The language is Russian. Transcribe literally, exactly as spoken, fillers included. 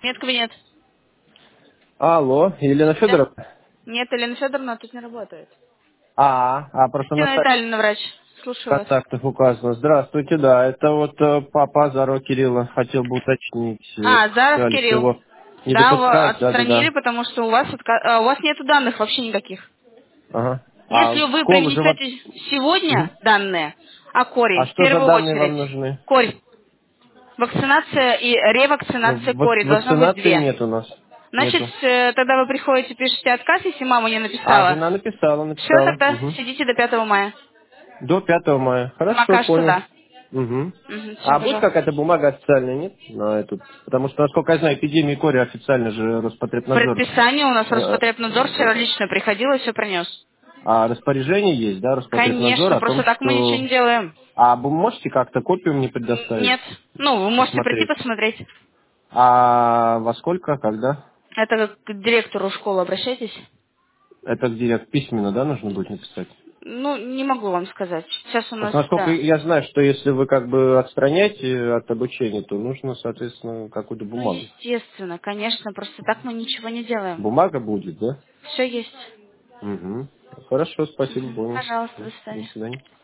Нет, кабинет. Алло, Елена Да. Федоровна? Нет, Елена Федоровна тут не работает. А, а просто на Елена сайте Витальевна, врач. Слушаю вас. контактов указано. Здравствуйте, да, это вот э, папа Азарова Кирилла. Хотел бы уточнить, э, А, Заров сказали, что Кирилл. его не Да, вы допускают, отстранили, да-да-да. потому что у вас, отка- а, у вас нету данных вообще никаких. Ага. А Если в вы школу же принесете вообще... Мгм. сегодня данные о А коре, в что за первую данные вам очередь, нужны? корь, вакцинация и Ну, ревакцинация вак- кори, должно быть вакцинации две. нет у нас. Значит, Нету. э, тогда вы приходите, пишете отказ, если мама не А, написала. жена написала, Все, написала. тогда Мгм. сидите до пятого мая. До пятого мая. Хорошо, Пока что понял. да. Угу. Угу, все, А будет пожалуйста. какая-то бумага официальная, нет? На этот? Потому что, насколько я знаю, эпидемии кори официально же Роспотребнадзор. Предписание у нас э, Роспотребнадзор вчера лично приходил и все принес. А распоряжение есть, да, Роспотребнадзор Конечно, о том, просто так мы ничего что... не делаем. А вы можете как-то копию мне Н- предоставить, Нет. Ну, вы можете прийти посмотреть? посмотреть. А во сколько, когда? Это как к директору школы обращайтесь. Это где письменно, да, нужно будет написать? Ну, не могу вам сказать. Сейчас у нас, Просто насколько да. я знаю, что если вы как бы отстраняете от обучения, то нужно, соответственно, какую-то Ну, бумагу. естественно, конечно, просто так мы ничего не делаем. Бумага будет, да? Все есть. Угу. Хорошо, спасибо, Мгм. понял. Пожалуйста, Всё, до до свидания. свидания.